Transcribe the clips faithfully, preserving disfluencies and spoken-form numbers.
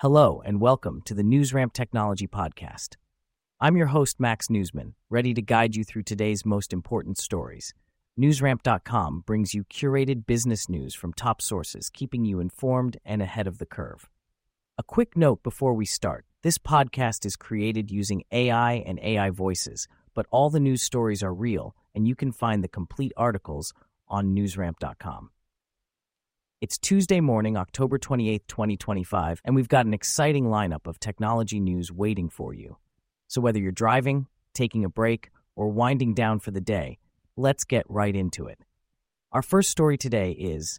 Hello, and welcome to the NewsRamp Technology Podcast. I'm your host, Max Newsman, ready to guide you through today's most important stories. NewsRamp dot com brings you curated business news from top sources, keeping you informed and ahead of the curve. A quick note before we start. This podcast is created using A I and A I voices, but all the news stories are real, and you can find the complete articles on NewsRamp dot com. It's Tuesday morning, October twenty-eighth, twenty twenty-five, and we've got an exciting lineup of technology news waiting for you. So whether you're driving, taking a break, or winding down for the day, let's get right into it. Our first story today is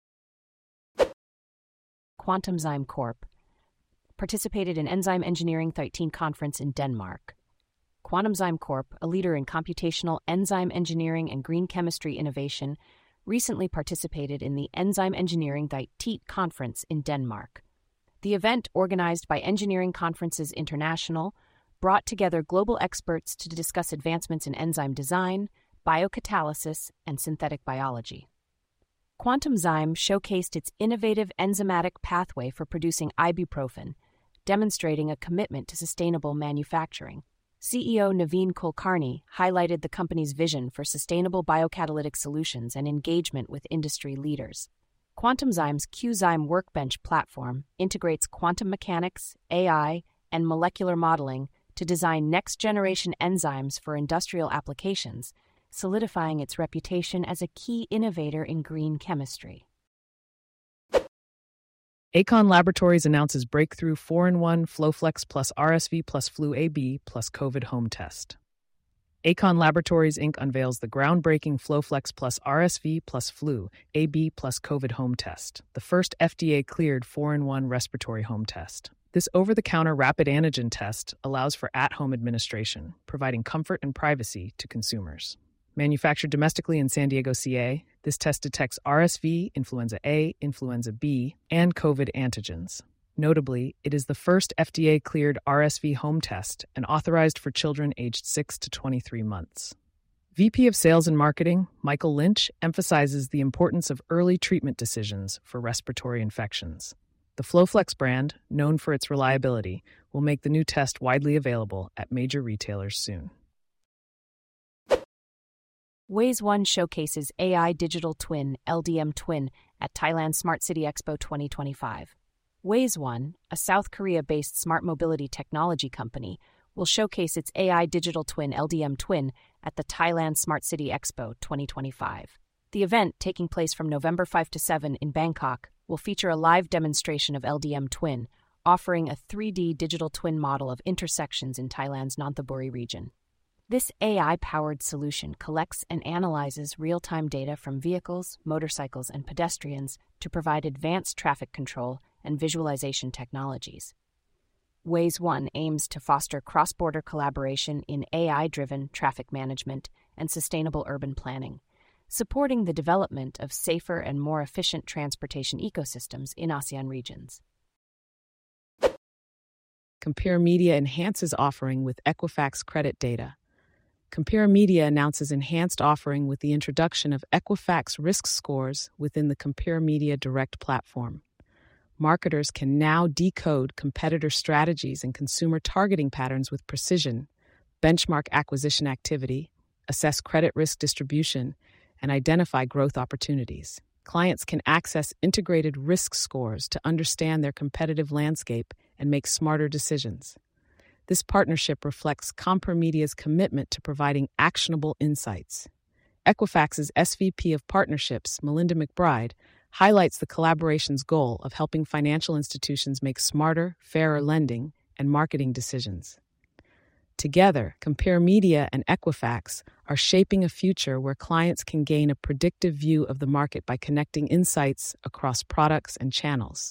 Quantumzyme Corp participated in Enzyme Engineering thirteen conference in Denmark. Quantumzyme Corp, a leader in computational enzyme engineering and green chemistry innovation, recently participated in the Enzyme Engineering thirteen conference in Denmark. The event, organized by Engineering Conferences International, brought together global experts to discuss advancements in enzyme design, biocatalysis, and synthetic biology. Quantumzyme showcased its innovative enzymatic pathway for producing ibuprofen, demonstrating a commitment to sustainable manufacturing. C E O Naveen Kulkarni highlighted the company's vision for sustainable biocatalytic solutions and engagement with industry leaders. Quantumzyme's QZyme Workbench platform integrates quantum mechanics, A I, and molecular modeling to design next-generation enzymes for industrial applications, solidifying its reputation as a key innovator in green chemistry. Acon Laboratories announces breakthrough four in one FlowFlex plus R S V plus Flu A B plus COVID home test. Acon Laboratories, Incorporated unveils the groundbreaking FlowFlex plus R S V plus Flu A B plus COVID home test, the first F D A-cleared four in one respiratory home test. This over-the-counter rapid antigen test allows for at-home administration, providing comfort and privacy to consumers. Manufactured domestically in San Diego, C A, this test detects R S V, influenza A, influenza B, and COVID antigens. Notably, it is the first F D A-cleared R S V home test and authorized for children aged six to twenty-three months. V P of Sales and Marketing, Michael Lynch, emphasizes the importance of early treatment decisions for respiratory infections. The FlowFlex brand, known for its reliability, will make the new test widely available at major retailers soon. WaysOne showcases A I Digital Twin L D M Twin at Thailand Smart City Expo twenty twenty-five. WaysOne, a South Korea-based smart mobility technology company, will showcase its A I Digital Twin L D M Twin at the Thailand Smart City Expo twenty twenty-five. The event, taking place from November fifth to seventh in Bangkok, will feature a live demonstration of L D M Twin, offering a three D digital twin model of intersections in Thailand's Nonthaburi region. This A I-powered solution collects and analyzes real-time data from vehicles, motorcycles, and pedestrians to provide advanced traffic control and visualization technologies. WaysOne aims to foster cross-border collaboration in A I-driven traffic management and sustainable urban planning, supporting the development of safer and more efficient transportation ecosystems in ASEAN regions. Compare Media enhances offering with Equifax credit data. Compare Media announces enhanced offering with the introduction of Equifax risk scores within the Compare Media Direct platform. Marketers can now decode competitor strategies and consumer targeting patterns with precision, benchmark acquisition activity, assess credit risk distribution, and identify growth opportunities. Clients can access integrated risk scores to understand their competitive landscape and make smarter decisions. This partnership reflects Compare Media's commitment to providing actionable insights. Equifax's S V P of Partnerships, Melinda McBride, highlights the collaboration's goal of helping financial institutions make smarter, fairer lending and marketing decisions. Together, Compare Media and Equifax are shaping a future where clients can gain a predictive view of the market by connecting insights across products and channels.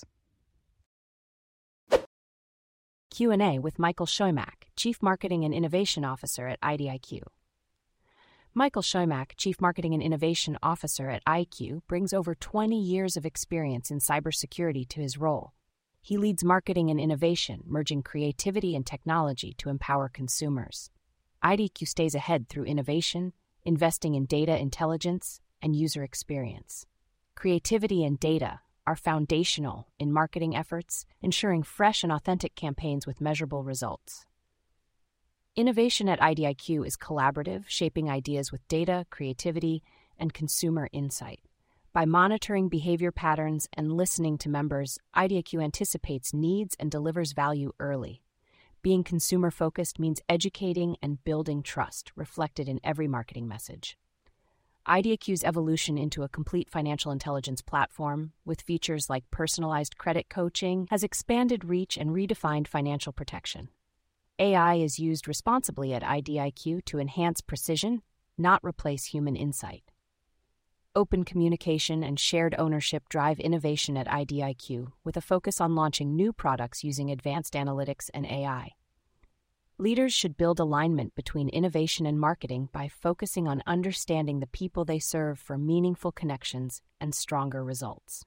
Q and A with Michael Shoymak, Chief Marketing and Innovation Officer at I D I Q. Michael Shoymak, Chief Marketing and Innovation Officer at I Q, brings over twenty years of experience in cybersecurity to his role. He leads marketing and innovation, merging creativity and technology to empower consumers. I D Q stays ahead through innovation, investing in data intelligence, and user experience. Creativity and data are foundational in marketing efforts, ensuring fresh and authentic campaigns with measurable results. Innovation at I D I Q is collaborative, shaping ideas with data, creativity, and consumer insight. By monitoring behavior patterns and listening to members, I D I Q anticipates needs and delivers value early. Being consumer-focused means educating and building trust, reflected in every marketing message. I D I Q's evolution into a complete financial intelligence platform, with features like personalized credit coaching, has expanded reach and redefined financial protection. A I is used responsibly at I D I Q to enhance precision, not replace human insight. Open communication and shared ownership drive innovation at I D I Q, with a focus on launching new products using advanced analytics and A I. Leaders should build alignment between innovation and marketing by focusing on understanding the people they serve for meaningful connections and stronger results.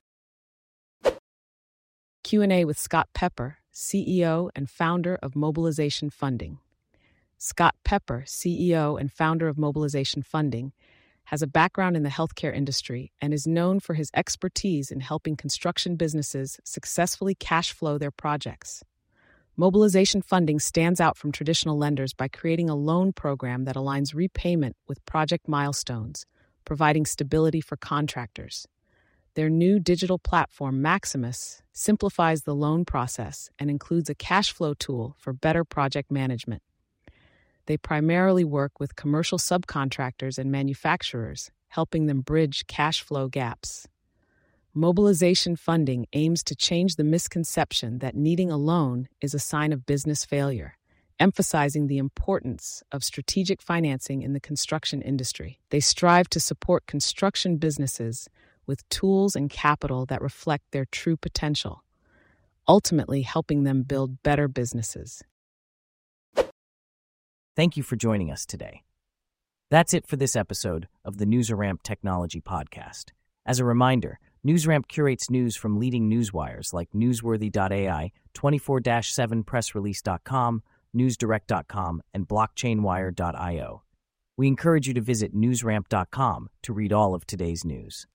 Q and A with Scott Pepper, C E O and founder of Mobilization Funding. Scott Pepper, C E O and founder of Mobilization Funding, has a background in the healthcare industry and is known for his expertise in helping construction businesses successfully cash flow their projects. Mobilization Funding stands out from traditional lenders by creating a loan program that aligns repayment with project milestones, providing stability for contractors. Their new digital platform, Maximus, simplifies the loan process and includes a cash flow tool for better project management. They primarily work with commercial subcontractors and manufacturers, helping them bridge cash flow gaps. Mobilization Funding aims to change the misconception that needing a loan is a sign of business failure, emphasizing the importance of strategic financing in the construction industry. They strive to support construction businesses with tools and capital that reflect their true potential, ultimately helping them build better businesses. Thank you for joining us today. That's it for this episode of the NewsRamp Technology Podcast. As a reminder, NewsRamp curates news from leading newswires like Newsworthy dot A I, twenty-four seven press release dot com, newsdirect dot com, and blockchainwire dot io. We encourage you to visit newsramp dot com to read all of today's news.